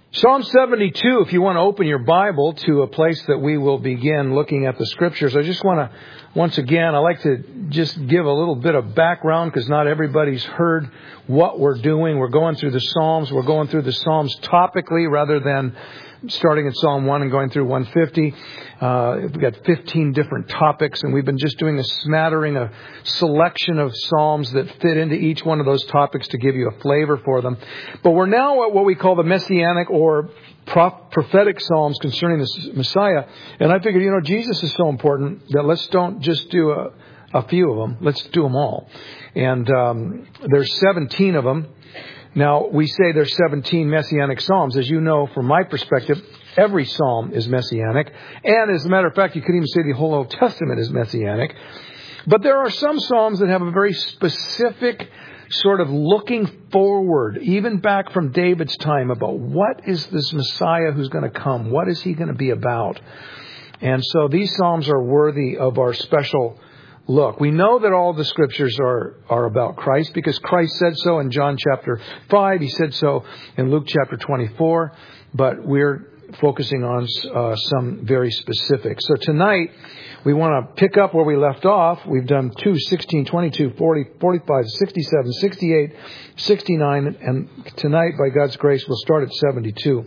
Psalm 72, if you want to open your Bible to a place that we will begin looking at the Scriptures, I just want to, once again, I like to just give a little bit of background because not everybody's heard what we're doing. We're going through the Psalms. We're going through the Psalms topically rather than starting at Psalm 1 and going through 150. We've got 15 different topics, and we've been just doing a smattering, a selection of Psalms that fit into each one of those topics to give you a flavor for them. But we're now at what we call the Messianic or prophetic Psalms concerning the Messiah. And I figured, Jesus is so important that let's don't just do a few of them. Let's do them all. And there's 17 of them. Now, we say there's 17 Messianic Psalms. As you know, from my perspective, every Psalm is Messianic. And as a matter of fact, you could even say the whole Old Testament is Messianic. But there are some Psalms that have a very specific sort of looking forward, even back from David's time, about what is this Messiah who's going to come? What is he going to be about? And so these Psalms are worthy of our special look. We know that all the Scriptures are about Christ because Christ said so in John chapter 5. He said so in Luke chapter 24. But we're focusing on some very specific. So tonight, we want to pick up where we left off. We've done 2, 16, 22, 40, 45, 67, 68, 69. And tonight, by God's grace, we'll start at 72.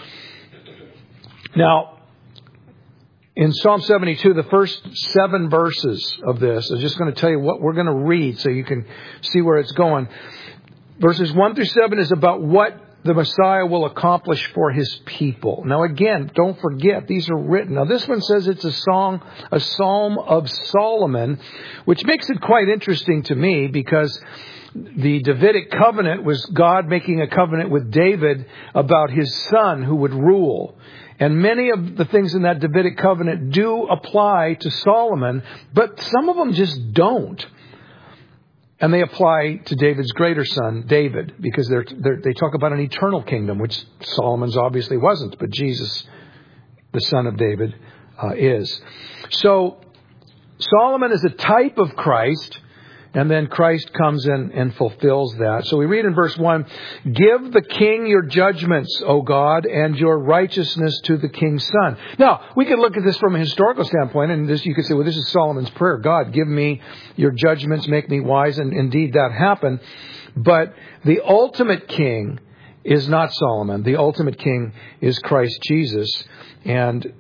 Now, in Psalm 72, the first 7 verses of this, I'm just going to tell you what we're going to read so you can see where it's going. Verses 1 through 7 is about what the Messiah will accomplish for his people. Now again, don't forget, these are written. Now this one says it's a Psalm of Solomon, which makes it quite interesting to me because the Davidic covenant was God making a covenant with David about his son who would rule. And many of the things in that Davidic covenant do apply to Solomon, but some of them just don't. And they apply to David's greater son, David, because they talk about an eternal kingdom, which Solomon's obviously wasn't, but Jesus, the son of David, is. So Solomon is a type of Christ. And then Christ comes in and fulfills that. So we read in verse 1, "Give the king your judgments, O God, and your righteousness to the king's son." Now, we could look at this from a historical standpoint, and you could say, well, this is Solomon's prayer. God, give me your judgments, make me wise, and indeed that happened. But the ultimate king is not Solomon. The ultimate king is Christ Jesus. And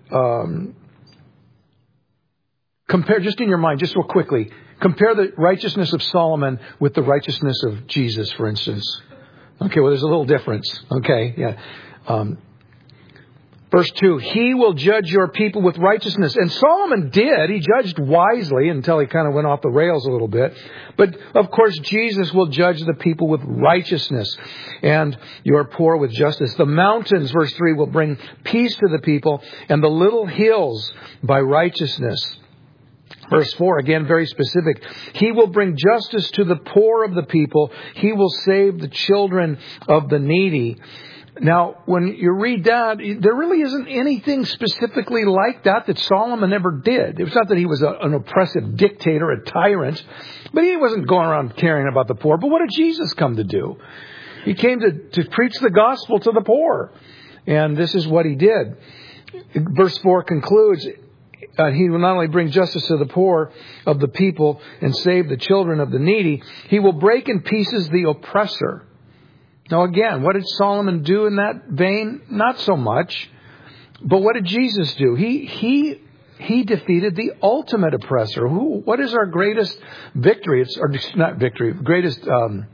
compare, just in your mind, just real quickly, compare the righteousness of Solomon with the righteousness of Jesus, for instance. Okay, well, there's a little difference. Okay, yeah. Verse 2, "He will judge your people with righteousness." And Solomon did. He judged wisely until he kind of went off the rails a little bit. But, of course, Jesus will judge the people with righteousness and your poor with justice. "The mountains," verse 3, "will bring peace to the people, and the little hills by righteousness." Verse 4, again, very specific. "He will bring justice to the poor of the people. He will save the children of the needy." Now, when you read that, there really isn't anything specifically like that Solomon ever did. It was not that he was an oppressive dictator, a tyrant, but he wasn't going around caring about the poor. But what did Jesus come to do? He came to preach the gospel to the poor. And this is what he did. Verse 4 concludes, "He will not only bring justice to the poor of the people and save the children of the needy, he will break in pieces the oppressor." Now again, what did Solomon do in that vein? Not so much. But what did Jesus do? He defeated the ultimate oppressor. What is our greatest victory? It's not victory, greatest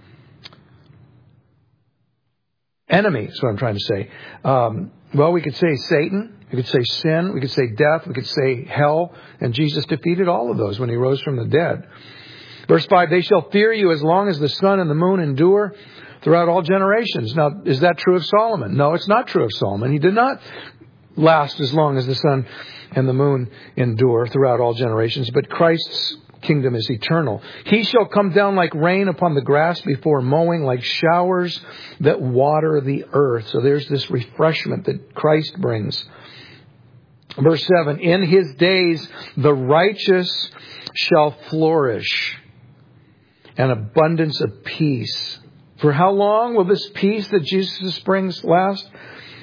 enemy, is what I'm trying to say. Well, we could say Satan. We could say sin. We could say death. We could say hell. And Jesus defeated all of those when he rose from the dead. Verse 5, "They shall fear you as long as the sun and the moon endure throughout all generations." Now, is that true of Solomon? No, it's not true of Solomon. He did not last as long as the sun and the moon endure throughout all generations. But Christ's kingdom is eternal. "He shall come down like rain upon the grass before mowing, like showers that water the earth." So there's this refreshment that Christ brings. Verse 7, "In his days the righteous shall flourish, and abundance of peace." For how long will this peace that Jesus brings last?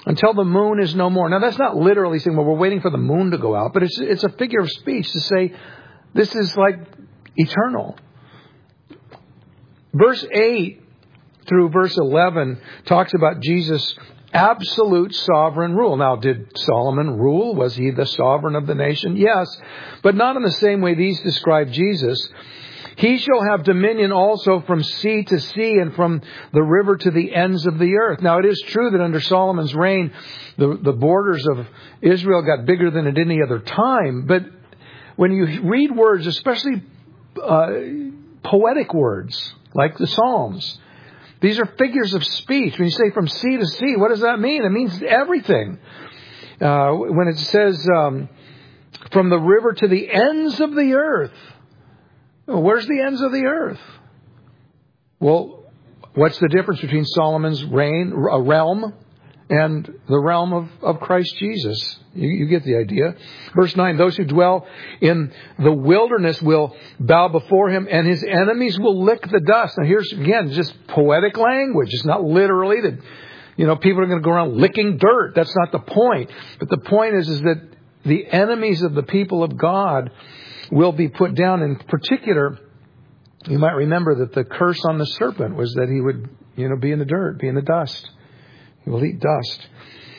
until the moon is no more. Now, that's not literally saying, well, we're waiting for the moon to go out, but it's a figure of speech to say this is like eternal. Verse 8 through verse 11 talks about Jesus' absolute sovereign rule. Now, did Solomon rule? Was he the sovereign of the nation? Yes, but not in the same way these describe Jesus. He shall have dominion also from sea to sea and from the river to the ends of the earth. Now, it is true that under Solomon's reign, the borders of Israel got bigger than at any other time. But when you read words, especially poetic words like the Psalms, these are figures of speech. When you say from sea to sea, what does that mean? It means everything. When it says from the river to the ends of the earth, where's the ends of the earth? Well, what's the difference between Solomon's realm and the realm of Christ Jesus? You get the idea. Verse 9, those who dwell in the wilderness will bow before him, and his enemies will lick the dust. Now here's, again, just poetic language. It's not literally that, people are going to go around licking dirt. That's not the point. But the point is that the enemies of the people of God will be put down. In particular, you might remember that the curse on the serpent was that he would, be in the dirt, be in the dust. He will eat dust.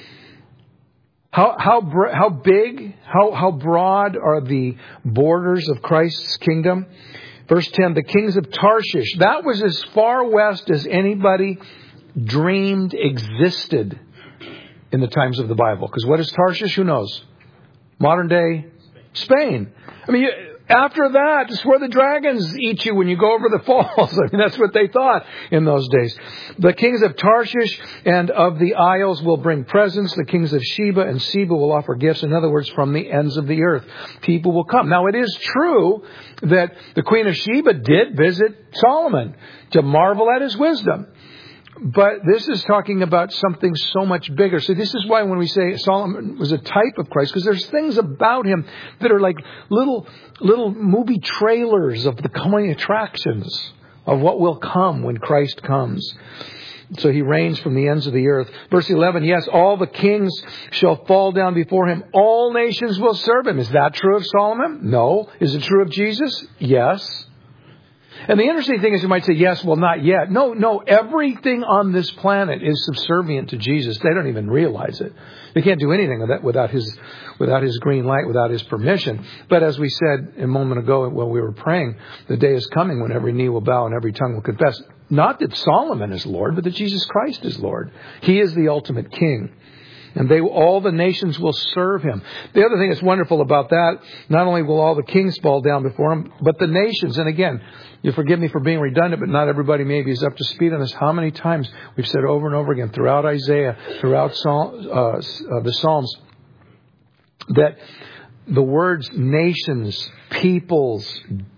How big, how broad are the borders of Christ's kingdom? Verse 10, the kings of Tarshish. That was as far west as anybody dreamed existed in the times of the Bible. Because what is Tarshish? Who knows? Modern day Spain. I mean, after that, it's where the dragons eat you when you go over the falls. I mean, that's what they thought in those days. The kings of Tarshish and of the isles will bring presents. The kings of Sheba and Seba will offer gifts. In other words, from the ends of the earth, people will come. Now, it is true that the queen of Sheba did visit Solomon to marvel at his wisdom. But this is talking about something so much bigger. So this is why when we say Solomon was a type of Christ, because there's things about him that are like little movie trailers of the coming attractions of what will come when Christ comes. So he reigns from the ends of the earth. Verse 11, yes, all the kings shall fall down before him. All nations will serve him. Is that true of Solomon? No. Is it true of Jesus? Yes. And the interesting thing is you might say, yes, well, not yet. No, everything on this planet is subservient to Jesus. They don't even realize it. They can't do anything without his green light, without his permission. But as we said a moment ago when we were praying, the day is coming when every knee will bow and every tongue will confess. Not that Solomon is Lord, but that Jesus Christ is Lord. He is the ultimate king. And all the nations will serve him. The other thing that's wonderful about that, not only will all the kings fall down before him, but the nations. And again, you forgive me for being redundant, but not everybody maybe is up to speed on this. How many times we've said over and over again throughout Isaiah, throughout the Psalms, that the words nations, peoples,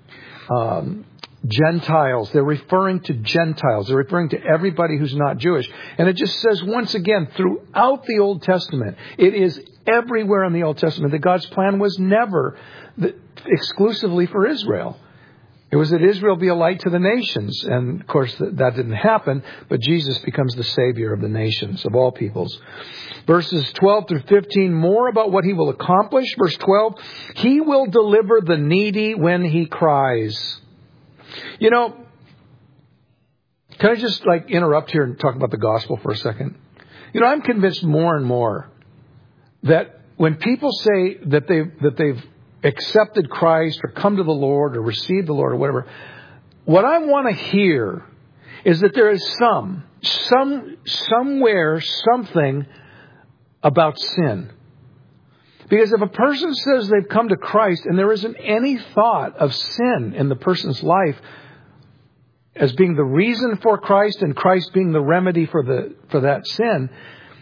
Gentiles, they're referring to Gentiles. They're referring to everybody who's not Jewish. And it just says once again throughout the Old Testament, it is everywhere in the Old Testament that God's plan was never exclusively for Israel. It was that Israel be a light to the nations. And of course that didn't happen, but Jesus becomes the Savior of the nations, of all peoples. Verses 12 through 15, more about what he will accomplish. Verse 12, he will deliver the needy when he cries. Can I just interrupt here and talk about the gospel for a second? I'm convinced more and more that when people say that they've accepted Christ or come to the Lord or received the Lord or whatever, what I want to hear is that there is somewhere something about sin. Because if a person says they've come to Christ and there isn't any thought of sin in the person's life as being the reason for Christ and Christ being the remedy for that sin,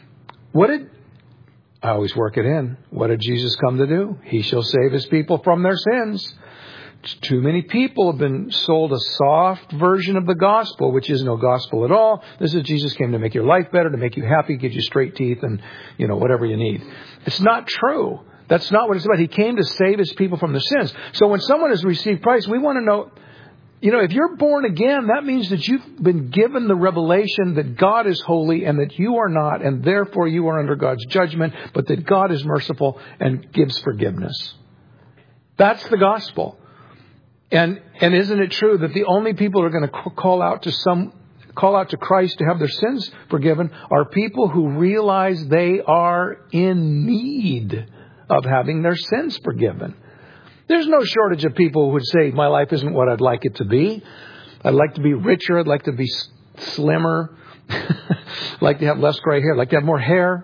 I always work it in. What did Jesus come to do? He shall save his people from their sins. Too many people have been sold a soft version of the gospel, which is no gospel at all. This is Jesus came to make your life better, to make you happy, give you straight teeth, and whatever you need. It's not true. That's not what it's about. He came to save his people from their sins. So when someone has received Christ, we want to know, if you're born again, that means that you've been given the revelation that God is holy and that you are not, and therefore you are under God's judgment, but that God is merciful and gives forgiveness. That's the gospel. And isn't it true that the only people who are going to call out to Christ to have their sins forgiven are people who realize they are in need of having their sins forgiven? There's no shortage of people who would say, my life isn't what I'd like it to be. I'd like to be richer. I'd like to be slimmer. I'd like to have less gray hair. I'd like to have more hair.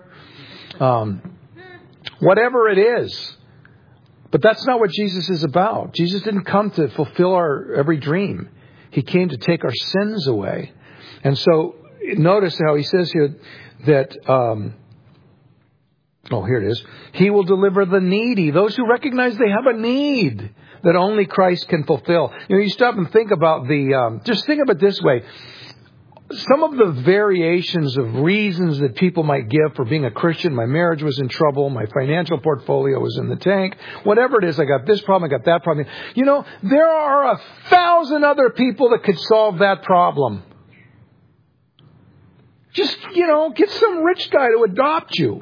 Whatever it is. But that's not what Jesus is about. Jesus didn't come to fulfill our every dream. He came to take our sins away. And so notice how he says here that... here it is. He will deliver the needy, those who recognize they have a need that only Christ can fulfill. You stop and think about just think of it this way. Some of the variations of reasons that people might give for being a Christian, my marriage was in trouble, my financial portfolio was in the tank, whatever it is, I got this problem, I got that problem. There are 1,000 other people that could solve that problem. Just, get some rich guy to adopt you.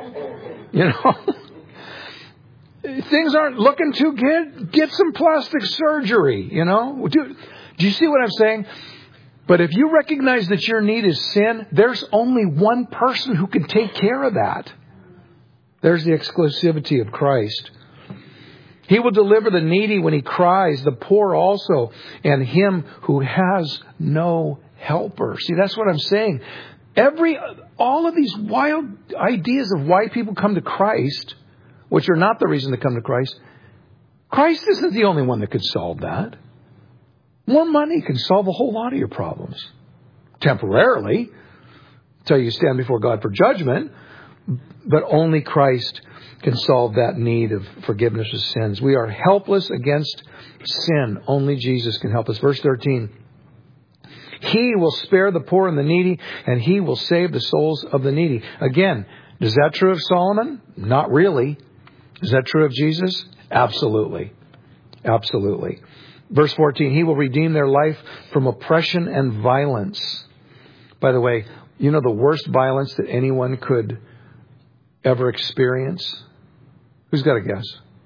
Things aren't looking too good. Get some plastic surgery, Do you see what I'm saying? But if you recognize that your need is sin, there's only one person who can take care of that. There's the exclusivity of Christ. He will deliver the needy when he cries, the poor also, and him who has no helper. See, that's what I'm saying. All of these wild ideas of why people come to Christ, which are not the reason to come to Christ, Christ isn't the only one that could solve that. More money can solve a whole lot of your problems. Temporarily, until you stand before God for judgment. But only Christ can solve that need of forgiveness of sins. We are helpless against sin. Only Jesus can help us. Verse 13. He will spare the poor and the needy, and he will save the souls of the needy. Again, is that true of Solomon? Not really. Is that true of Jesus? Absolutely. Absolutely. Verse 14, he will redeem their life from oppression and violence. By the way, the worst violence that anyone could ever experience? Who's got a guess?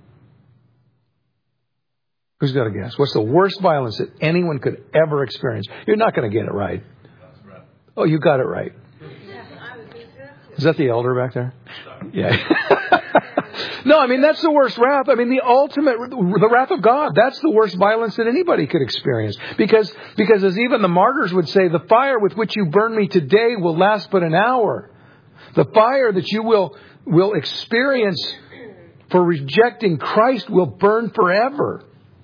Who's got a guess? What's the worst violence that anyone could ever experience? You're not going to get it right. Oh, you got it right. Is that the elder back there? Yeah. No, that's the worst wrath. The wrath of God. That's the worst violence that anybody could experience. Because as even the martyrs would say, the fire with which you burn me today will last but an hour. The fire that you will experience for rejecting Christ will burn forever.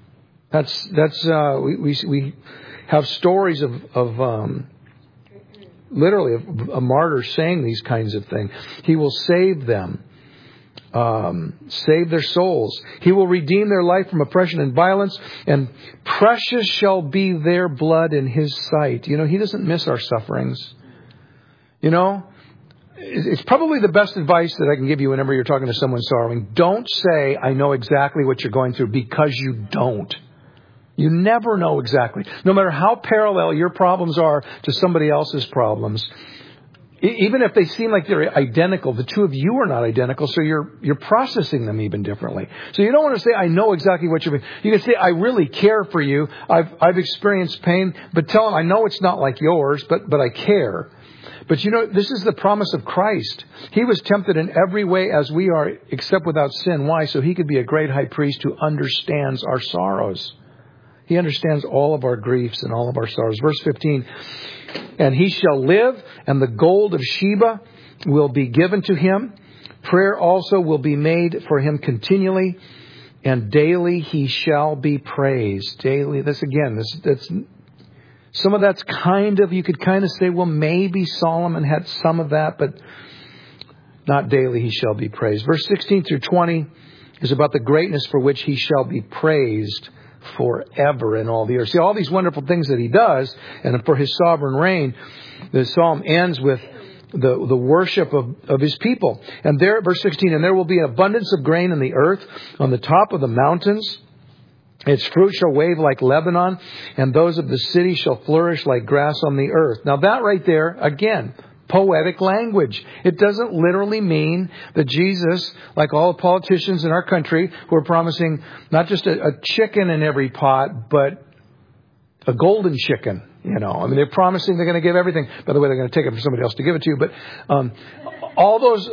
We have stories of literally a martyr saying these kinds of things. He will save them, save their souls. He will redeem their life from oppression and violence, and precious shall be their blood in his sight. He doesn't miss our sufferings. It's probably the best advice that I can give you whenever you're talking to someone sorrowing. Don't say, I know exactly what you're going through, because you don't. You never know exactly. No matter how parallel your problems are to somebody else's problems, even if they seem like they're identical, the two of you are not identical, so you're processing them even differently. So you don't want to say, I know exactly what you're... You can say, I really care for you. I've experienced pain, but tell them, I know it's not like yours, but I care. But this is the promise of Christ. He was tempted in every way as we are, except without sin. Why? So he could be a great high priest who understands our sorrows. He understands all of our griefs and all of our sorrows. Verse 15, and he shall live, and the gold of Sheba will be given to him. Prayer also will be made for him continually, and daily he shall be praised. Daily, that's some of that's you could kind of say, well, maybe Solomon had some of that, but not daily he shall be praised. Verse 16 through 20 is about the greatness for which he shall be praised forever in all the earth. See, all these wonderful things that he does, and for his sovereign reign, the psalm ends with the worship of his people. And there, verse 16, and there will be an abundance of grain in the earth on the top of the mountains, Its fruit shall wave like Lebanon, and those of the city shall flourish like grass on the earth. Now that right there, again, poetic language. It doesn't literally mean that Jesus, like all the politicians in our country who are promising not just a chicken in every pot, but a golden chicken. You know, I mean, they're promising they're going to give everything. By the way, they're going to take it from somebody else to give it to you. But all those,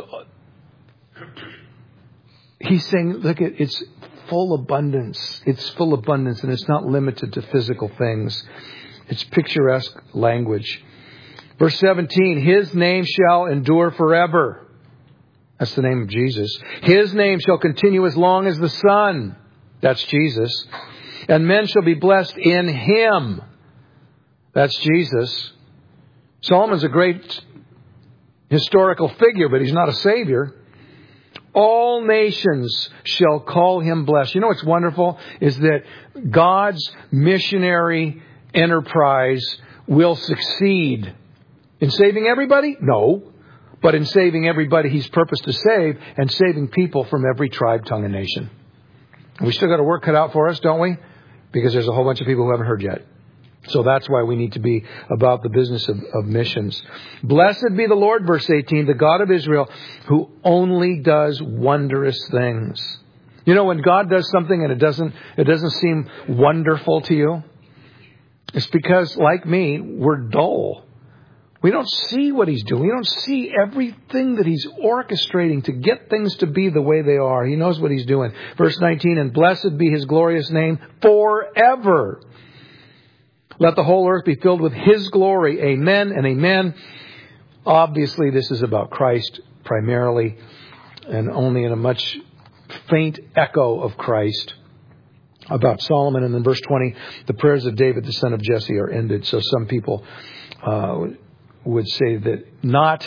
he's saying, look, it's full abundance. It's full abundance, and it's not limited to physical things. It's picturesque language. Verse 17, His name shall endure forever. That's the name of Jesus. His name shall continue as long as the sun. That's Jesus. And men shall be blessed in Him. That's Jesus. Solomon's a great historical figure, but he's not a savior. All nations shall call him blessed. You know what's wonderful is that God's missionary enterprise will succeed in saving everybody? No. But in saving everybody He's purposed to save, and saving people from every tribe, tongue, and nation. We still got a work cut out for us, don't we? Because there's a whole bunch of people who haven't heard yet. So that's why we need to be about the business of missions. Blessed be the Lord, verse 18, the God of Israel, who only does wondrous things. You know, when God does something and it doesn't seem wonderful to you, it's because, like me, we're dull. We don't see what He's doing. We don't see everything that He's orchestrating to get things to be the way they are. He knows what He's doing. Verse 19, and blessed be His glorious name forever. Let the whole earth be filled with His glory. Amen and amen. Obviously, this is about Christ primarily, and only in a much faint echo of Christ. About Solomon. And then verse 20, the prayers of David, the son of Jesse, are ended. So some people would say that not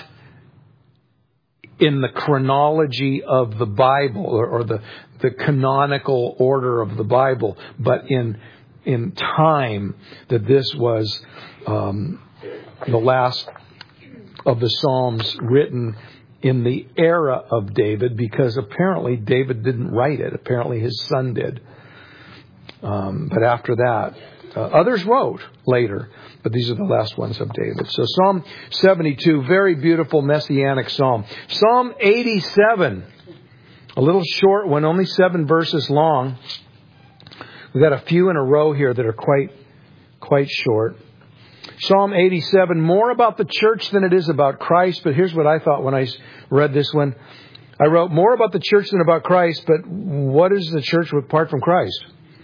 in the chronology of the Bible or the canonical order of the Bible, but in time, that this was the last of the Psalms written in the era of David, because apparently David didn't write it. Apparently his son did. But after that, others wrote later, but these are the last ones of David. So Psalm 72, very beautiful messianic psalm. Psalm 87, a little short one, only 7 verses long. We've got a few in a row here that are quite short. Psalm 87, more about the church than it is about Christ. But here's what I thought when I read this one. I wrote, more about the church than about Christ, but what is the church apart from Christ?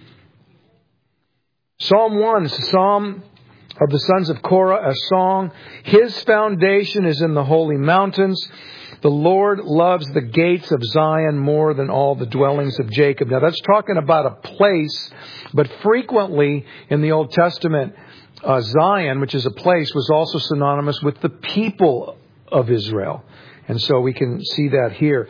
Psalm 1 is a psalm of the sons of Korah, a song. His foundation is in the holy mountains. The Lord loves the gates of Zion more than all the dwellings of Jacob. Now that's talking about a place, but frequently in the Old Testament, Zion, which is a place, was also synonymous with the people of Israel. And so we can see that here.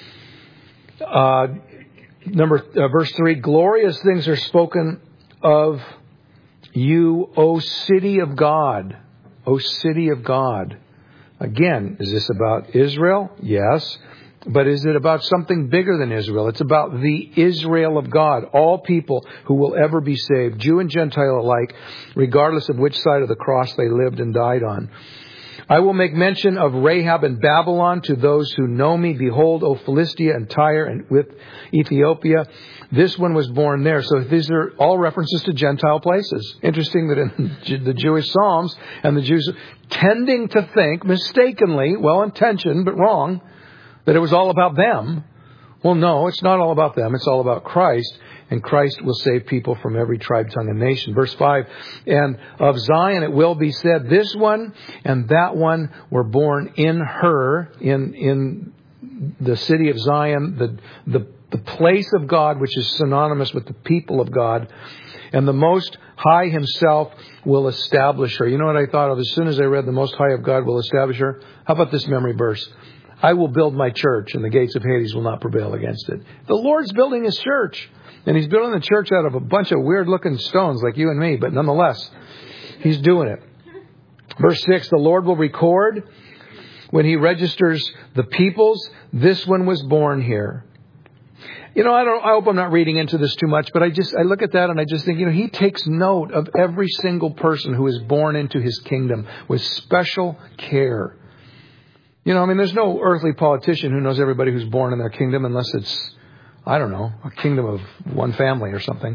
Verse 3, glorious things are spoken of you, O city of God. O city of God. Again, is this about Israel? Yes. But is it about something bigger than Israel? It's about the Israel of God. All people who will ever be saved, Jew and Gentile alike, regardless of which side of the cross they lived and died on. I will make mention of Rahab and Babylon to those who know me. Behold, O Philistia and Tyre and with Ethiopia. This one was born there. So these are all references to Gentile places. Interesting that in the Jewish Psalms, and the Jews tending to think, mistakenly, well-intentioned but wrong, that it was all about them. Well, no, it's not all about them. It's all about Christ. And Christ will save people from every tribe, tongue, and nation. Verse 5, and of Zion it will be said, this one and that one were born in her, in the city of Zion, the place of God, which is synonymous with the people of God. And the Most High Himself will establish her. You know what I thought of as soon as I read the Most High of God will establish her? How about this memory verse? I will build my church, and the gates of Hades will not prevail against it. The Lord's building His church. And He's building the church out of a bunch of weird-looking stones like you and me. But nonetheless, He's doing it. Verse 6, the Lord will record when He registers the peoples. This one was born here. I hope I'm not reading into this too much, but I look at that and I just think, he takes note of every single person who is born into his kingdom with special care. There's no earthly politician who knows everybody who's born in their kingdom unless it's, a kingdom of one family or something.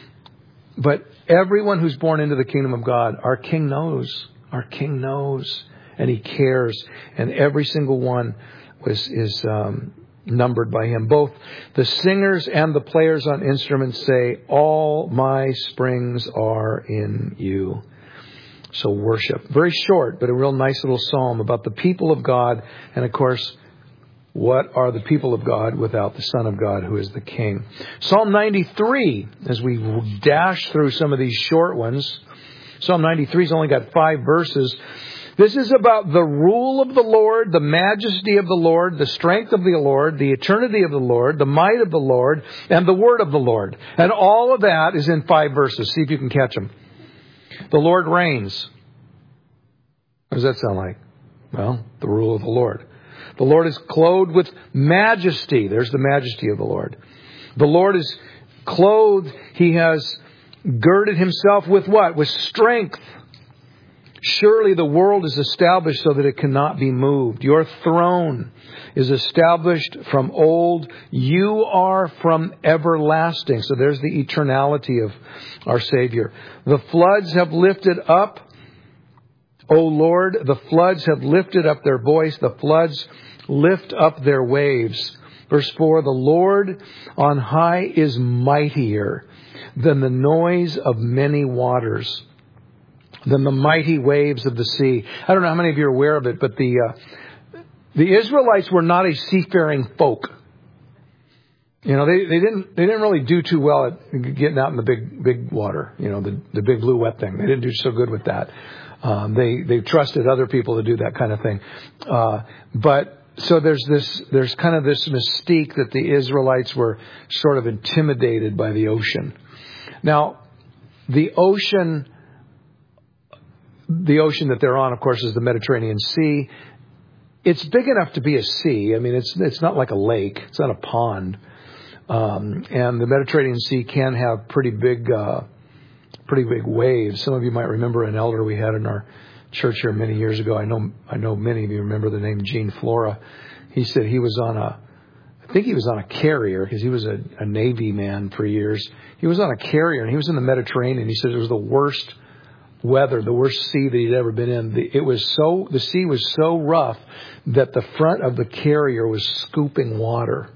But everyone who's born into the kingdom of God, our King knows. Our King knows. And he cares. And every single one is numbered by him. Both the singers and the players on instruments say, all my springs are in you. So worship. Very short, but a real nice little psalm about the people of God. And of course, what are the people of God without the Son of God, who is the King? Psalm 93, as we dash through some of these short ones. Psalm 93's only got 5 verses. This is about the rule of the Lord, the majesty of the Lord, the strength of the Lord, the eternity of the Lord, the might of the Lord, and the word of the Lord. And all of that is in 5 verses. See if you can catch them. The Lord reigns. What does that sound like? Well, the rule of the Lord. The Lord is clothed with majesty. There's the majesty of the Lord. The Lord is clothed. He has girded himself with what? With strength. Surely the world is established so that it cannot be moved. Your throne is established from old. You are from everlasting. So there's the eternality of our Savior. The floods have lifted up. O Lord, the floods have lifted up their voice. The floods lift up their waves. Verse 4, the Lord on high is mightier than the noise of many waters, than the mighty waves of the sea. I don't know how many of you are aware of it, but the Israelites were not a seafaring folk. They didn't really do too well at getting out in the big water, the big blue wet thing. They didn't do so good with that. They trusted other people to do that kind of thing. So there's kind of this mystique that the Israelites were sort of intimidated by the ocean. Now, the ocean that they're on, of course, is the Mediterranean Sea. It's big enough to be a sea. It's not like a lake. It's not a pond. And the Mediterranean Sea can have pretty big waves. Some of you might remember an elder we had in our church here many years ago. I know many of you remember the name Gene Flora. He said he was on a carrier, because he was a Navy man for years. He was on a carrier and he was in the Mediterranean. He said it was the worst weather, the worst sea that he'd ever been in. The sea was so rough that the front of the carrier was scooping water.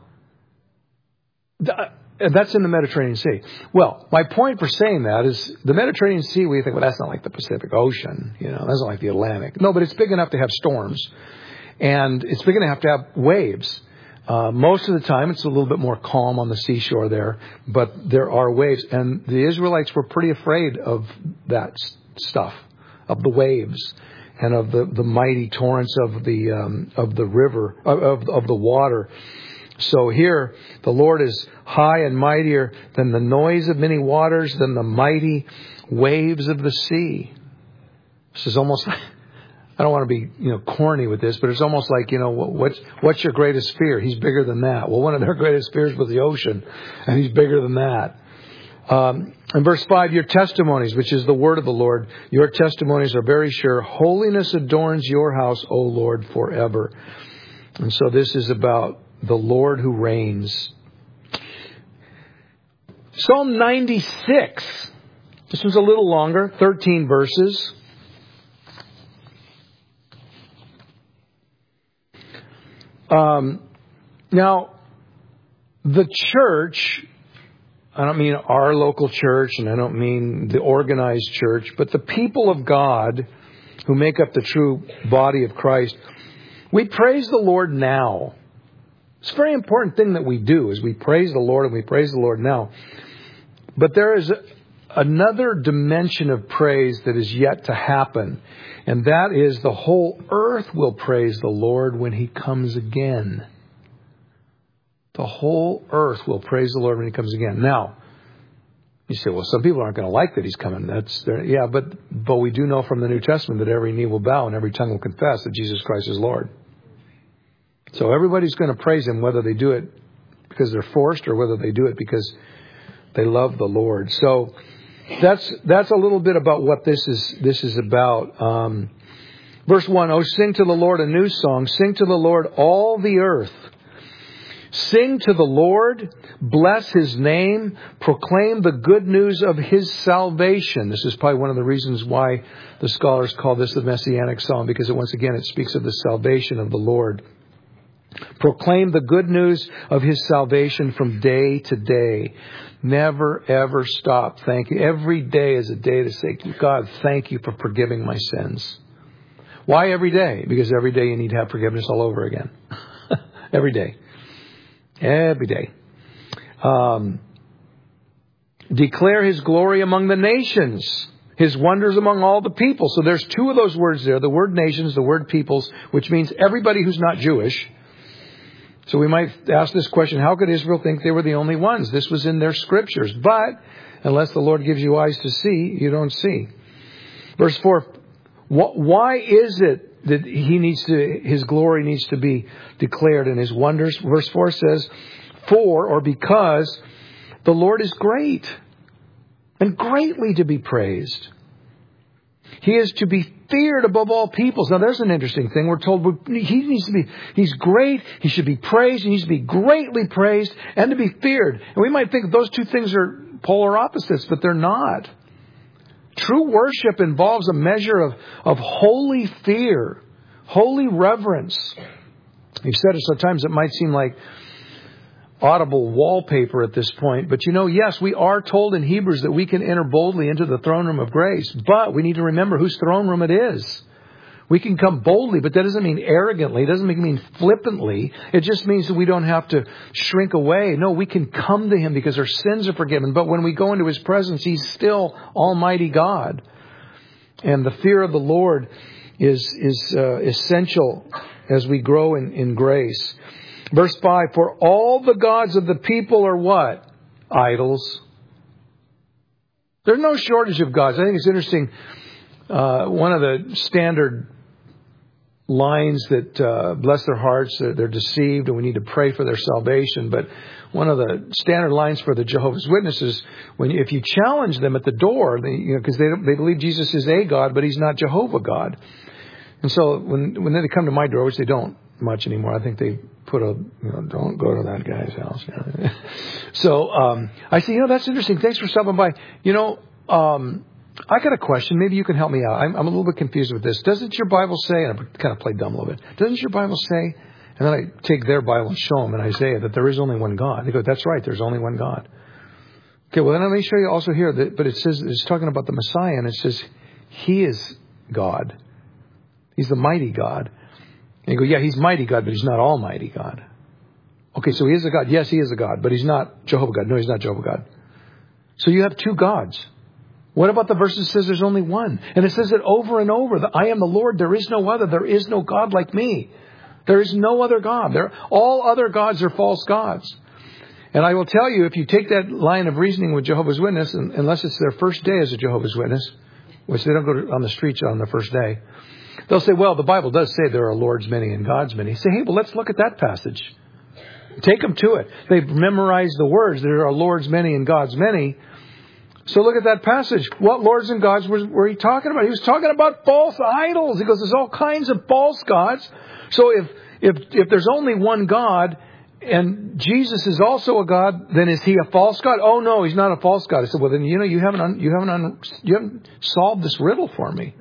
That's in the Mediterranean Sea. Well, my point for saying that is the Mediterranean Sea, we think, well, that's not like the Pacific Ocean. That's not like the Atlantic. No, but it's big enough to have storms. And it's big enough to have waves. Most of the time, it's a little bit more calm on the seashore there. But there are waves. And the Israelites were pretty afraid of that stuff, of the waves, and of the mighty torrents of the river, of the water. So here, the Lord is high and mightier than the noise of many waters, than the mighty waves of the sea. This is almost, I don't want to be, corny with this, but it's almost like, what's your greatest fear? He's bigger than that. Well, one of their greatest fears was the ocean, and he's bigger than that. In verse 5, your testimonies, which is the word of the Lord, your testimonies are very sure. Holiness adorns your house, O Lord, forever. And so this is about the Lord who reigns. Psalm 96. This was a little longer, 13 verses. Now, the church, I don't mean our local church, and I don't mean the organized church, but the people of God who make up the true body of Christ, we praise the Lord now. It's a very important thing that we do, is we praise the Lord, and we praise the Lord now. But there is another dimension of praise that is yet to happen, and that is the whole earth will praise the Lord when He comes again. The whole earth will praise the Lord when He comes again. Now, you say, well, some people aren't going to like that He's coming. But we do know from the New Testament that every knee will bow and every tongue will confess that Jesus Christ is Lord. So everybody's going to praise Him, whether they do it because they're forced or whether they do it because they love the Lord. So that's a little bit about what this is about. Verse 1, "Oh, sing to the Lord a new song. Sing to the Lord all the earth. Sing to the Lord, bless His name, proclaim the good news of His salvation." This is probably one of the reasons why the scholars call this the Messianic Psalm, because once again it speaks of the salvation of the Lord. Proclaim the good news of His salvation from day to day. Never, ever stop. Thank you. Every day is a day to say, God, thank you for forgiving my sins. Why every day? Because every day you need to have forgiveness all over again. Every day. Every day. Declare His glory among the nations, His wonders among all the people. So there's two of those words there, the word nations, the word peoples, which means everybody who's not Jewish. So we might ask this question, how could Israel think they were the only ones? This was in their scriptures. But unless the Lord gives you eyes to see, you don't see. Verse 4, why is it that His glory needs to be declared in His wonders? Verse 4 says, because the Lord is great and greatly to be praised. He is to be feared above all peoples. Now there's an interesting thing. We're told He's great, He should be praised, He needs to be greatly praised and to be feared. And we might think those two things are polar opposites, but they're not. True worship involves a measure of holy fear, holy reverence. We've said it so times it might seem like audible wallpaper at this point. But yes, we are told in Hebrews that we can enter boldly into the throne room of grace. But we need to remember whose throne room it is. We can come boldly, but that doesn't mean arrogantly. It doesn't mean flippantly. It just means that we don't have to shrink away. No, we can come to Him because our sins are forgiven. But when we go into His presence, He's still Almighty God. And the fear of the Lord is essential as we grow in grace. Verse 5, for all the gods of the people are what? Idols. There's no shortage of gods. I think it's interesting. One of the standard lines that bless their hearts, they're deceived and we need to pray for their salvation. But one of the standard lines for the Jehovah's Witnesses, if you challenge them at the door, because they believe Jesus is a God, but He's not Jehovah God. And so when they come to my door, which they don't much anymore, I think they put don't go to that guy's house. So I say, that's interesting. Thanks for stopping by. I got a question. Maybe you can help me out. I'm a little bit confused with this. Doesn't your Bible say, and I kind of played dumb a little bit, doesn't your Bible say, and then I take their Bible and show them in Isaiah that there is only one God? They go, that's right, there's only one God. Okay, well then let me show you also here, but it says, it's talking about the Messiah, and it says, He is God. He's the mighty God. And you go, yeah, He's mighty God, but He's not Almighty God. Okay, so He is a God. Yes, He is a God, but He's not Jehovah God. No, He's not Jehovah God. So you have two gods. What about the verse that says there's only one? And it says it over and over. I am the Lord. There is no other. There is no God like me. There is no other God. All other gods are false gods. And I will tell you, if you take that line of reasoning with Jehovah's Witness, unless it's their first day as a Jehovah's Witness, which they don't go on the streets on the first day, they'll say, well, the Bible does say there are Lords many and gods many. Say, hey, well, let's look at that passage. Take them to it. They've memorized the words. There are Lords many and gods many. So look at that passage. What lords and gods were He talking about? He was talking about false idols. He goes, there's all kinds of false gods. So if there's only one God and Jesus is also a God, then is He a false God? Oh no, He's not a false God. I said, well then you haven't solved this riddle for me.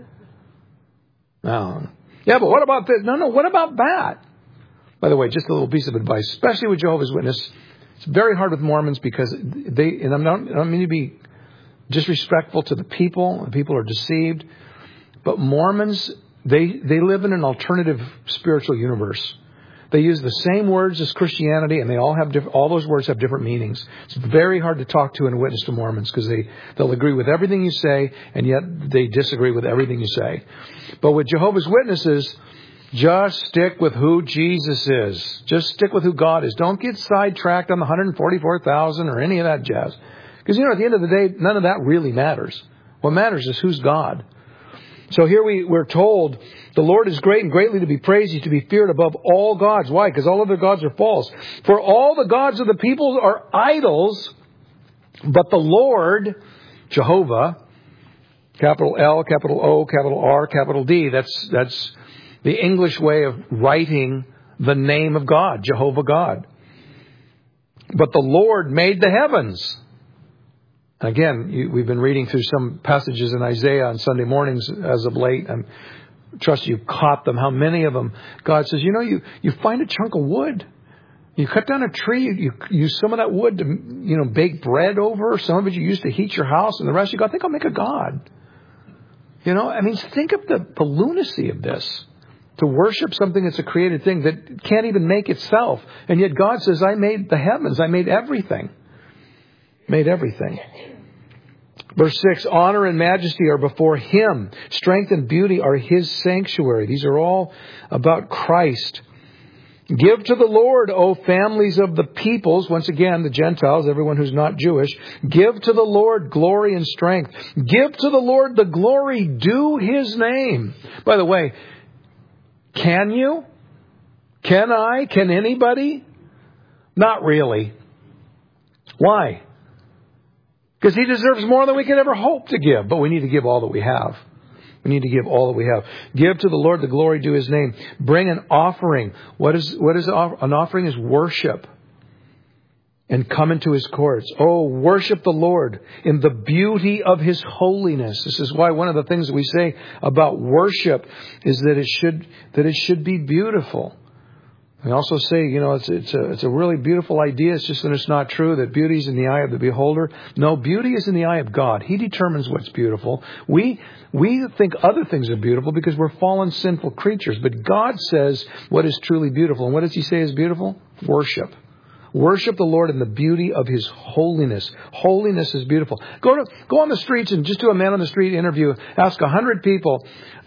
No. Yeah, but what about this? No, what about that? By the way, just a little piece of advice, especially with Jehovah's Witness. It's very hard with Mormons because I don't mean to be disrespectful to the people. The people are deceived. But Mormons, they live in an alternative spiritual universe. They use the same words as Christianity, and they all those words have different meanings. It's very hard to talk to and witness to Mormons because they'll agree with everything you say, and yet they disagree with everything you say. But with Jehovah's Witnesses, just stick with who Jesus is. Just stick with who God is. Don't get sidetracked on the 144,000 or any of that jazz. Because, at the end of the day, none of that really matters. What matters is who's God. So here we're told the Lord is great and greatly to be praised. He's to be feared above all gods. Why? Because all other gods are false. For all the gods of the people are idols, but the Lord, Jehovah, capital L, capital O, capital R, capital D. That's the English way of writing the name of God, Jehovah God. But the Lord made the heavens. Again, we've been reading through some passages in Isaiah on Sunday mornings as of late. I trust you caught them. How many of them God says, you find a chunk of wood. You cut down a tree. You use some of that wood to, bake bread over. Some of it you use to heat your house. And the rest you go, I think I'll make a God. Think of the lunacy of this. To worship something that's a created thing that can't even make itself. And yet God says, I made the heavens. I made everything. Made everything. Verse 6, honor and majesty are before Him. Strength and beauty are His sanctuary. These are all about Christ. Give to the Lord, O families of the peoples. Once again, the Gentiles, everyone who's not Jewish. Give to the Lord glory and strength. Give to the Lord the glory due His name. By the way, can you? Can I? Can anybody? Not really. Why? Because He deserves more than we can ever hope to give. But we need to give all that we have. We need to give all that we have. Give to the Lord the glory due His name. Bring an offering. What is an offering? Is worship. And come into His courts. Oh, worship the Lord in the beauty of His holiness. This is why one of the things that we say about worship is that it should be beautiful. We also say, it's a really beautiful idea. It's just that it's not true that beauty is in the eye of the beholder. No, beauty is in the eye of God. He determines what's beautiful. We think other things are beautiful because we're fallen, sinful creatures. But God says what is truly beautiful. And what does He say is beautiful? Worship. Worship the Lord in the beauty of His holiness. Holiness is beautiful. Go on the streets and just do a man on the street interview. Ask 100 people.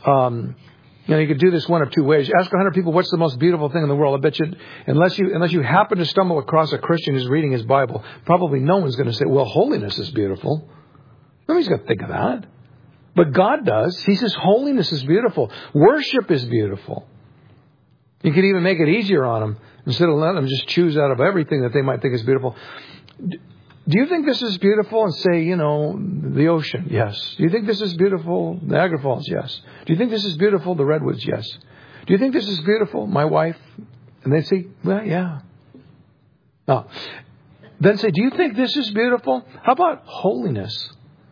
You could do this one of two ways. Ask 100 people what's the most beautiful thing in the world. I bet you, unless you happen to stumble across a Christian who's reading his Bible, probably no one's going to say, well, holiness is beautiful. Nobody's going to think of that. But God does. He says holiness is beautiful. Worship is beautiful. You could even make it easier on them. Instead of letting them just choose out of everything that they might think is beautiful. Do you think this is beautiful? And say, the ocean? Yes. Do you think this is beautiful? Niagara Falls? Yes. Do you think this is beautiful? The Redwoods? Yes. Do you think this is beautiful? My wife? And they say, well, yeah. Oh. Then say, do you think this is beautiful? How about holiness?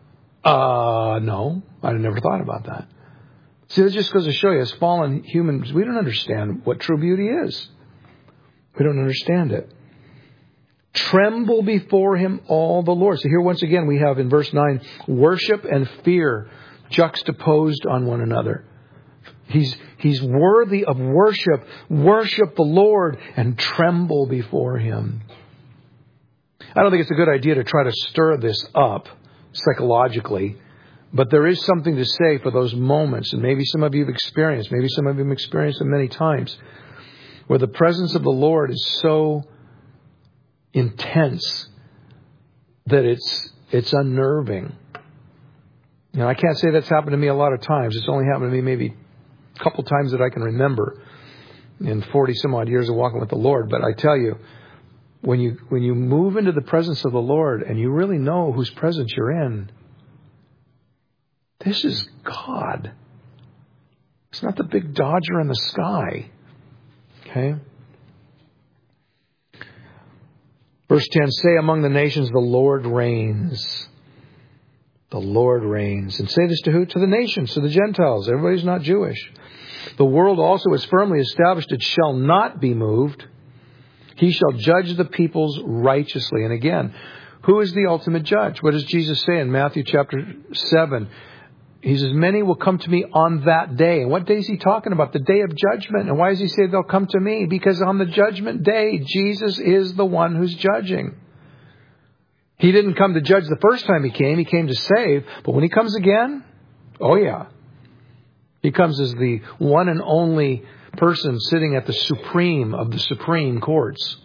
No. I never thought about that. See, that just goes to show you, as fallen humans, we don't understand what true beauty is. We don't understand it. Tremble before Him, all the Lord. So here once again we have in verse 9, worship and fear juxtaposed on one another. He's worthy of worship. Worship the Lord and tremble before Him. I don't think it's a good idea to try to stir this up psychologically. But there is something to say for those moments. And maybe some of you have experienced. Maybe some of you have experienced them many times. Where the presence of the Lord is so intense that it's unnerving. I can't say that's happened to me a lot of times. It's only happened to me maybe a couple times that I can remember in 40 some odd years of walking with the Lord. But I tell you, when you move into the presence of the Lord and you really know whose presence you're in, this is God. It's not the big Dodger in the sky. Okay? Verse 10, say among the nations, the Lord reigns. The Lord reigns. And say this to who? To the nations, to the Gentiles. Everybody's not Jewish. The world also is firmly established. It shall not be moved. He shall judge the peoples righteously. And again, who is the ultimate judge? What does Jesus say in Matthew chapter 7? He says, many will come to me on that day. And what day is He talking about? The day of judgment. And why does He say they'll come to me? Because on the judgment day, Jesus is the one who's judging. He didn't come to judge the first time He came. He came to save. But when He comes again, oh yeah. He comes as the one and only person sitting at the supreme of the supreme courts.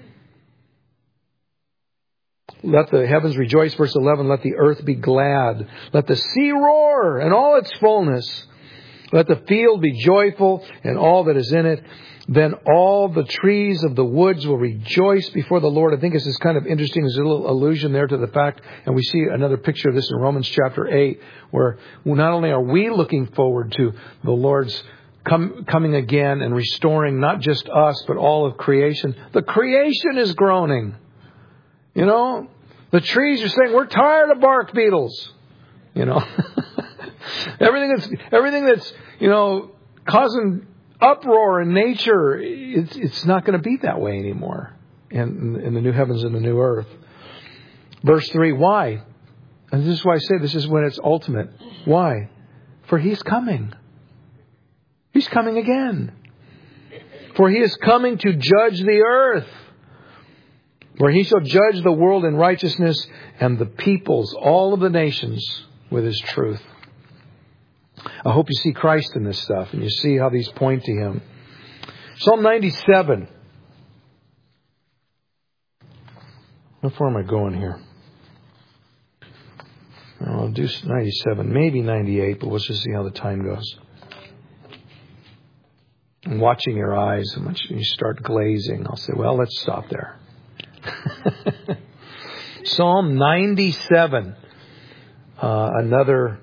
Let the heavens rejoice, verse 11. Let the earth be glad. Let the sea roar and all its fullness. Let the field be joyful and all that is in it. Then all the trees of the woods will rejoice before the Lord. I think this is kind of interesting. There's a little allusion there to the fact, and we see another picture of this in Romans chapter 8, where not only are we looking forward to the Lord's coming again and restoring not just us, but all of creation. The creation is groaning. You know, the trees are saying, we're tired of bark beetles. You know, everything that's, you know, causing uproar in nature, it's not going to be that way anymore in the new heavens and the new earth. Verse 3, why? And this is why I say this is when it's ultimate. Why? For He's coming. He's coming again. For He is coming to judge the earth, where He shall judge the world in righteousness and the peoples, all of the nations, with His truth. I hope you see Christ in this stuff and you see how these point to Him. Psalm 97. How far am I going here? I'll do 97, maybe 98, but let's just see how the time goes. I'm watching your eyes, and once you start glazing, I'll say, well, let's stop there. Psalm 97. Another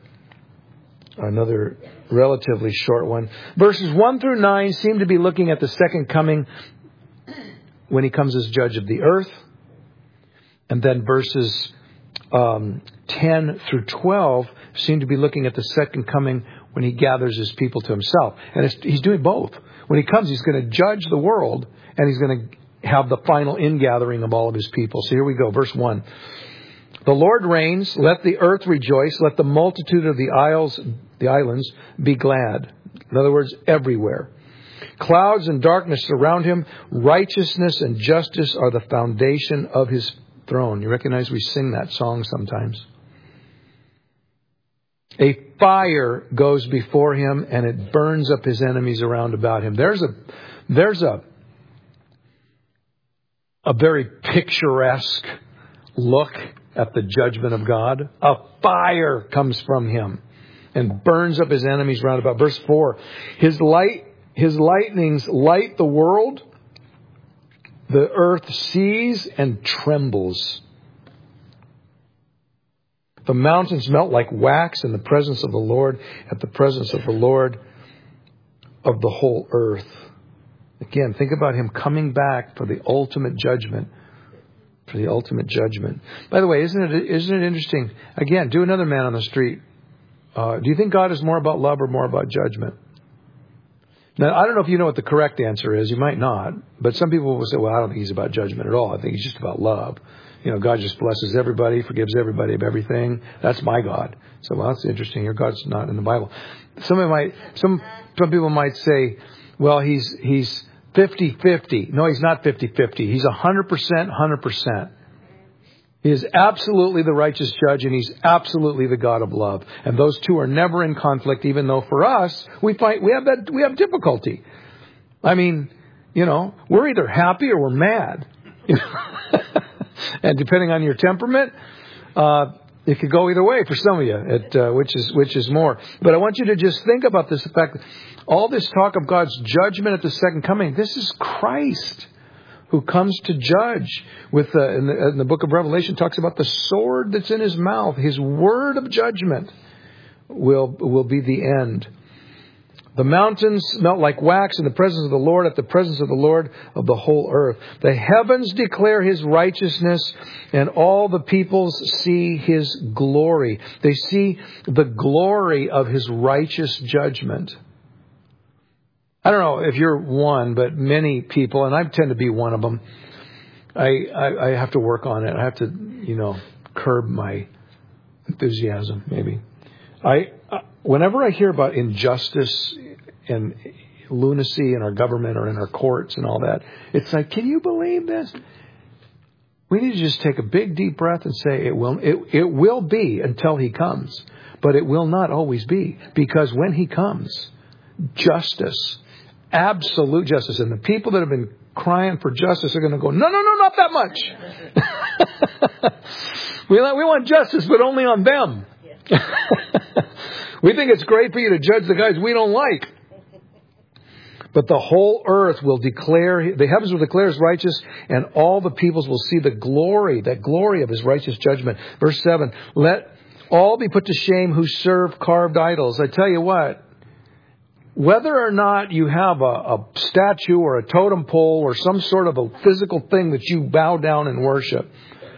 relatively short one. Verses 1 through 9 seem to be looking at the second coming when He comes as judge of the earth. And then verses 10 through 12 seem to be looking at the second coming when He gathers His people to Himself. And He's doing both. When He comes, He's going to judge the world, and He's going to have the final ingathering of all of His people. So here we go. Verse 1. The Lord reigns. Let the earth rejoice. Let the multitude of the islands be glad. In other words, everywhere. Clouds and darkness surround Him. Righteousness and justice are the foundation of His throne. You recognize we sing that song sometimes. A fire goes before Him, and it burns up His enemies around about Him. There's a very picturesque look at the judgment of God. A fire comes from Him and burns up His enemies round about. Verse 4, His lightnings light the world. The earth sees and trembles. The mountains melt like wax in the presence of the Lord, at the presence of the Lord of the whole earth. Again, think about Him coming back for the ultimate judgment. For the ultimate judgment. By the way, isn't it interesting? Again, do another man on the street. Do you think God is more about love or more about judgment? Now, I don't know if you know what the correct answer is. You might not. But some people will say, well, I don't think He's about judgment at all. I think He's just about love. You know, God just blesses everybody, forgives everybody of everything. That's my God. So, well, that's interesting. Your God's not in the Bible. Some people might say, well, He's 50-50. No, He's not 50-50. He's 100%. He is absolutely the righteous judge, and He's absolutely the God of love. And those two are never in conflict, even though for us, we have difficulty. I mean, you know, we're either happy or we're mad. And depending on your temperament, it could go either way for some of you, which is more. But I want you to just think about this, the fact that all this talk of God's judgment at the second coming, this is Christ who comes to judge. In the book of Revelation, talks about the sword that's in His mouth. His word of judgment will be the end. The mountains melt like wax in the presence of the Lord, at the presence of the Lord of the whole earth. The heavens declare His righteousness, and all the peoples see His glory. They see the glory of His righteous judgment. I don't know if you're one, but many people, and I tend to be one of them, I have to work on it. I have to, curb my enthusiasm, maybe. Whenever I hear about injustice and lunacy in our government or in our courts and all that, it's like, can you believe this? We need to just take a big deep breath and say it will be until He comes, but it will not always be, because when He comes, justice, absolute justice, and the people that have been crying for justice are going to go, no, not that much. We want justice, but only on them. We think it's great for you to judge the guys we don't like. But the whole earth will declare, the heavens will declare His righteous, and all the peoples will see that glory of His righteous judgment. Verse 7, let all be put to shame who serve carved idols. I tell you what, whether or not you have a statue or a totem pole or some sort of a physical thing that you bow down and worship,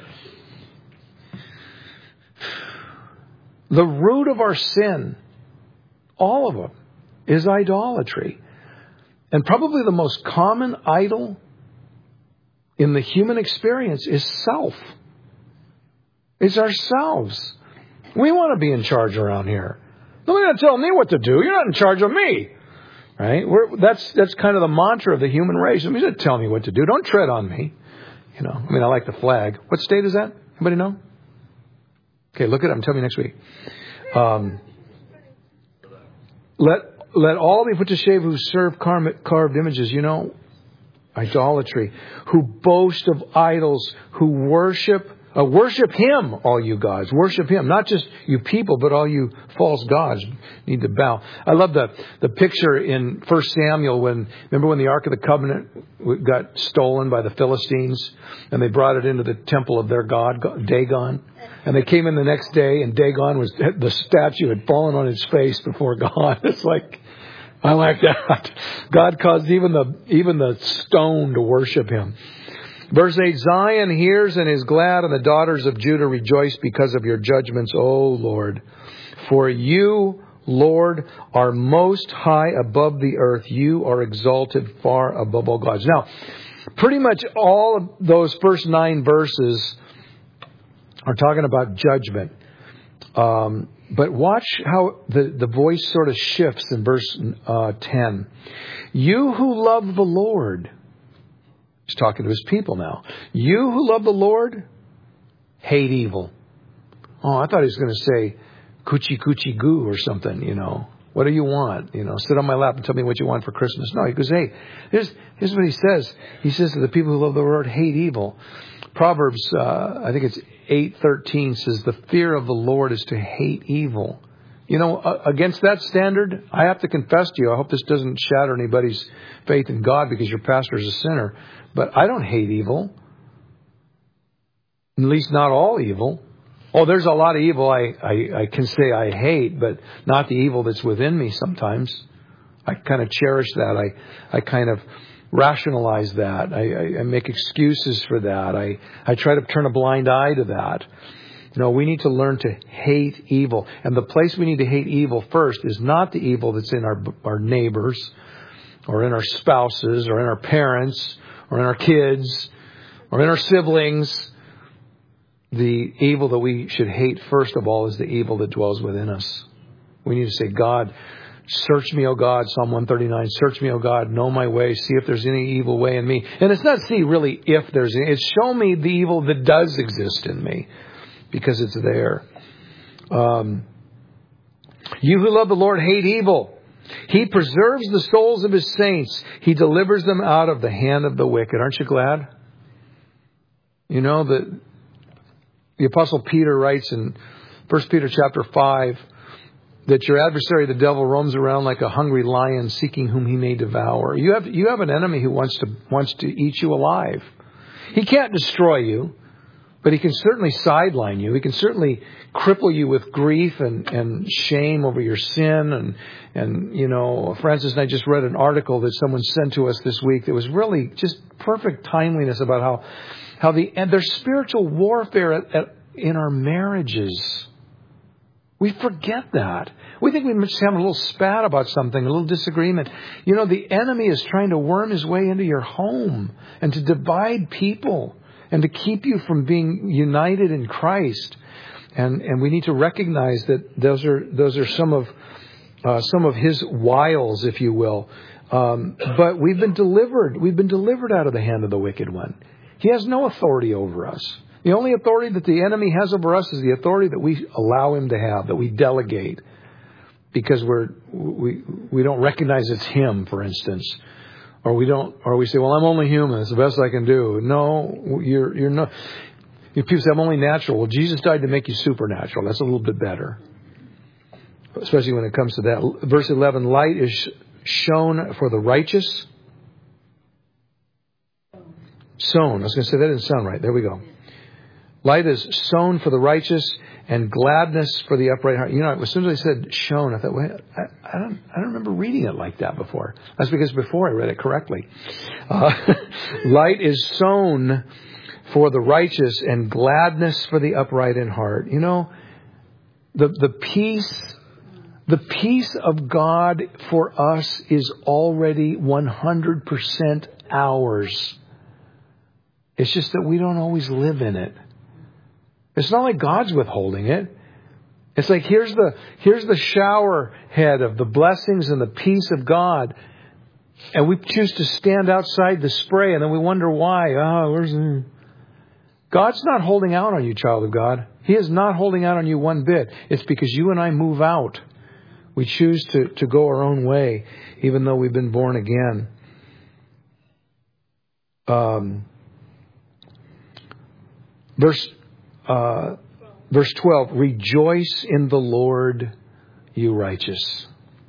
the root of our sin, all of them, is idolatry. And probably the most common idol in the human experience is self. It's ourselves. We want to be in charge around here. Nobody's going to tell me what to do. You're not in charge of me. Right? That's kind of the mantra of the human race. Nobody's going to tell me what to do. Don't tread on me. You know, I mean, I like the flag. What state is that? Anybody know? Okay, look it up and tell me next week. Let all be put to shame who serve carved images. You know, idolatry. Who boast of idols. Who worship Him, all you gods. Worship Him. Not just you people, but all you false gods need to bow. I love the picture in 1 Samuel remember when the Ark of the Covenant got stolen by the Philistines and they brought it into the temple of their god, Dagon. And they came in the next day and Dagon the statue had fallen on its face before God. It's like, I like that. God caused even the stone to worship Him. Verse 8, Zion hears and is glad, and the daughters of Judah rejoice because of your judgments, O Lord. For you, Lord, are most high above the earth. You are exalted far above all gods. Now, pretty much all of those first 9 verses are talking about judgment. But watch how the voice sort of shifts in verse 10. You who love the Lord. He's talking to His people now. You who love the Lord, hate evil. Oh, I thought he was going to say, coochie coochie goo or something, you know. What do you want? You know, sit on my lap and tell me what you want for Christmas. No, he goes, hey, here's what he says. He says to the people who love the Lord, hate evil. Proverbs, I think it's 8:13 says, the fear of the Lord is to hate evil. You know, against that standard, I have to confess to you, I hope this doesn't shatter anybody's faith in God because your pastor is a sinner, but I don't hate evil. At least not all evil. Oh, there's a lot of evil I can say I hate, but not the evil that's within me sometimes. I kind of cherish that. I kind of rationalize that. I make excuses for that. I try to turn a blind eye to that. No, we need to learn to hate evil. And the place we need to hate evil first is not the evil that's in our neighbors or in our spouses or in our parents or in our kids or in our siblings. The evil that we should hate first of all is the evil that dwells within us. We need to say, God, search me, O God, Psalm 139, search me, O God, know my way, see if there's any evil way in me. And it's not see really if there's any, it's show me the evil that does exist in me. Because it's there. You who love the Lord hate evil. He preserves the souls of His saints. He delivers them out of the hand of the wicked. Aren't you glad? You know, the Apostle Peter writes in 1 Peter chapter 5 that your adversary, the devil, roams around like a hungry lion seeking whom he may devour. You have an enemy who wants to eat you alive. He can't destroy you. But he can certainly sideline you. He can certainly cripple you with grief and shame over your sin. And you know, Francis and I just read an article that someone sent to us this week that was really just perfect timeliness about how there's spiritual warfare in our marriages. We forget that. We think we just have a little spat about something, a little disagreement. You know, the enemy is trying to worm his way into your home and to divide people. And to keep you from being united in Christ, and we need to recognize that those are some of his wiles, if you will. But we've been delivered. We've been delivered out of the hand of the wicked one. He has no authority over us. The only authority that the enemy has over us is the authority that we allow him to have, that we delegate, because we don't recognize it's him, for instance. Or we say, well, I'm only human. It's the best I can do. No, you're not. If people say, I'm only natural. Well, Jesus died to make you supernatural. That's a little bit better. especially when it comes to that. Verse 11, light is shown for the righteous. Sown. I was going to say that didn't sound right. There we go. Light is sown for the righteous and gladness for the upright heart. You know, as soon as I said shown, I thought, wait, I don't remember reading it like that before. That's because before I read it correctly. Light is sown for the righteous and gladness for the upright in heart. You know, the peace of God for us is already 100% ours. It's just that we don't always live in it. It's not like God's withholding it. It's like here's the shower head of the blessings and the peace of God, and we choose to stand outside the spray, and then we wonder why. God's not holding out on you, child of God. He is not holding out on you one bit. It's because you and I move out. We choose to go our own way, even though we've been born again. Verse 12, rejoice in the Lord, you righteous.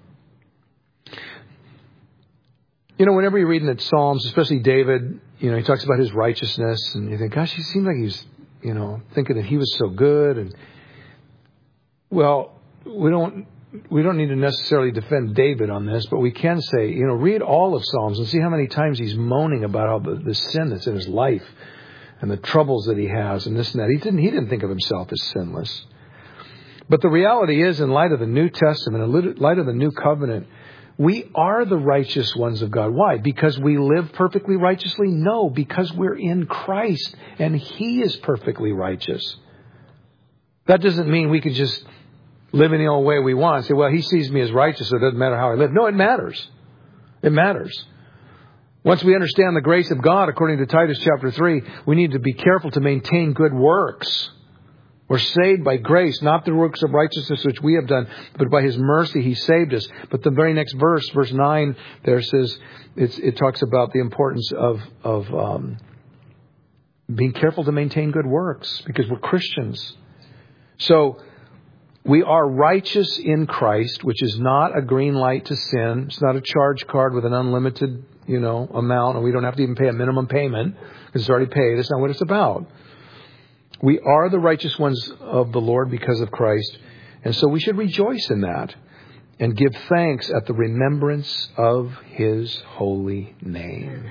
You know, whenever you're reading the Psalms, especially David, you know, he talks about his righteousness, and you think, gosh, he seemed like he's, you know, thinking that he was so good. And well, we don't need to necessarily defend David on this, but we can say, you know, read all of Psalms and see how many times he's moaning about all the sin that's in his life and the troubles that he has and this and that. He didn't think of himself as sinless. But the reality is, in light of the New Testament, in light of the New Covenant, we are the righteous ones of God. Why? Because we live perfectly righteously? No, because we're in Christ and He is perfectly righteous. That doesn't mean we can just live any old way we want and say, well, He sees me as righteous, so it doesn't matter how I live. No, it matters. It matters. Once we understand the grace of God, according to Titus chapter 3, we need to be careful to maintain good works. We're saved by grace, not the works of righteousness which we have done, but by His mercy He saved us. But the very next verse, verse 9, there says, it talks about the importance of being careful to maintain good works, because we're Christians. So we are righteous in Christ, which is not a green light to sin. It's not a charge card with an unlimited, amount, and we don't have to even pay a minimum payment because it's already paid. That's not what it's about. We are the righteous ones of the Lord because of Christ, and so we should rejoice in that and give thanks at the remembrance of His holy name.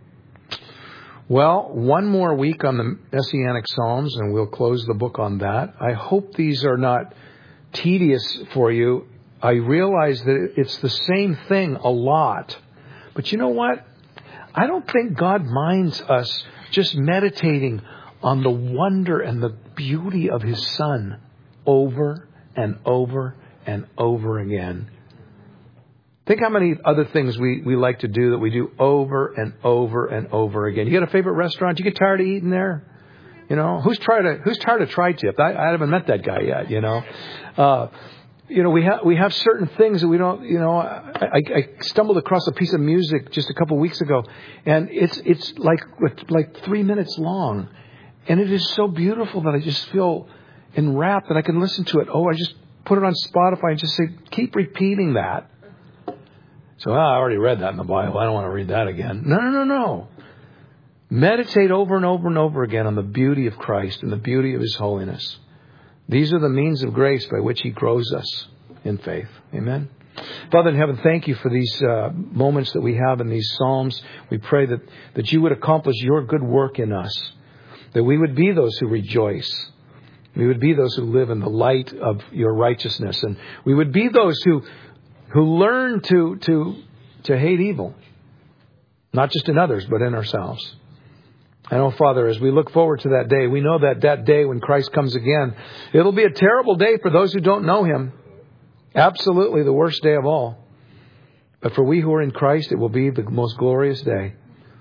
Well, one more week on the Messianic Psalms, and we'll close the book on that. I hope these are not tedious for you. I realize that it's the same thing a lot. But you know what? I don't think God minds us just meditating on the wonder and the beauty of His Son over and over and over again. Think how many other things we like to do that we do over and over and over again. You got a favorite restaurant? You get tired of eating there? Who's tired of tri-tip? I haven't met that guy yet, we have certain things that we don't, I stumbled across a piece of music just a couple of weeks ago, and it's like 3 minutes long. And it is so beautiful that I just feel enwrapped that I can listen to it. Oh, I just put it on Spotify and just say, keep repeating that. So, I already read that in the Bible. I don't want to read that again. No. Meditate over and over and over again on the beauty of Christ and the beauty of His holiness. These are the means of grace by which He grows us in faith. Amen. Father in heaven, thank You for these moments that we have in these Psalms. We pray that You would accomplish Your good work in us, that we would be those who rejoice. We would be those who live in the light of Your righteousness. And we would be those who learn to hate evil, not just in others, but in ourselves. I know, Father, as we look forward to that day, we know that day when Christ comes again, it'll be a terrible day for those who don't know Him. Absolutely the worst day of all. But for we who are in Christ, it will be the most glorious day.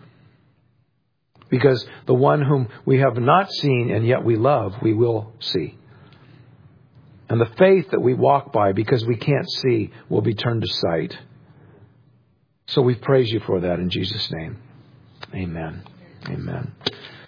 Because the one whom we have not seen and yet we love, we will see. And the faith that we walk by because we can't see will be turned to sight. So we praise You for that in Jesus' name. Amen. Amen.